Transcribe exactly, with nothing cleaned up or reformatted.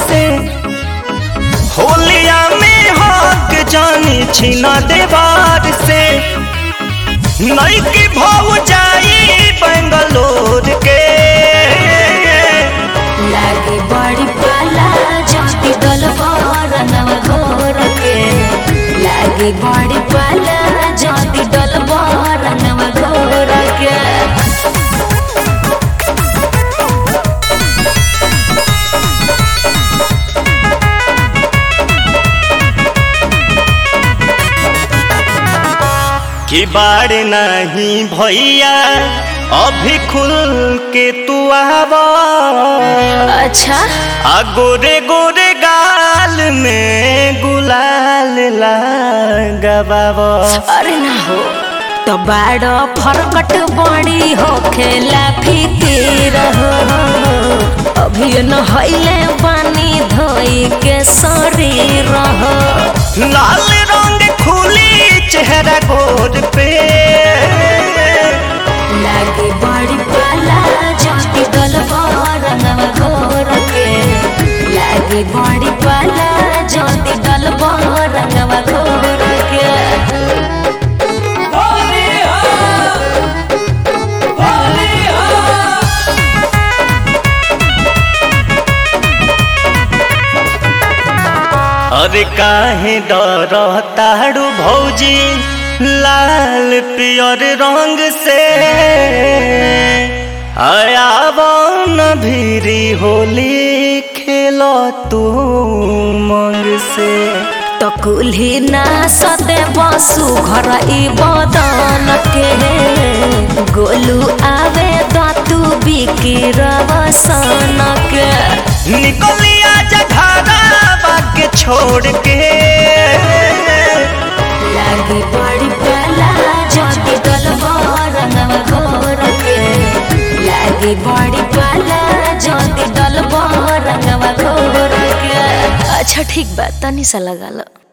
से होलिया में हक जानी छीना देवार से नई की भाव जाई बेंगलोर के लागे बड़ी पाला जाती डलबर नव घोर के लागे बड़ी पाला जाती डलबर नव घोर के कि बाड़ नहीं भैया अभी खुल के तू आवा। अच्छा आ गोरे गोरे गाल में गुलाल लगावा। अरे ना हो तो बाड़ फरकट बड़ी हो खेला फिकीर हो अभी न हईले पानी धोई के शरीर हो लाल रंग खुली चेहरा गोद पे लागे बड़ी पाला जाती डलबर नव घोर के लागे बड़ी पाला जाती डलबर नव घोर के अरे काहे डरताड़ू भौजी लाल पियर रंग से आयावन भीरी होली खेलो तू मंग से तो कुल्ही ना सते बसु घर ई बदन के गोलू आवे दातू बिकी रवसन के निकलिया जघारा बाके छोड़ के लागे बड़ी पाला जाती डलबर नव घोर के लागे बड़ी पाला जाती डलबर नव घोर के अच्छा ठीक बा तनी सा लगा लो।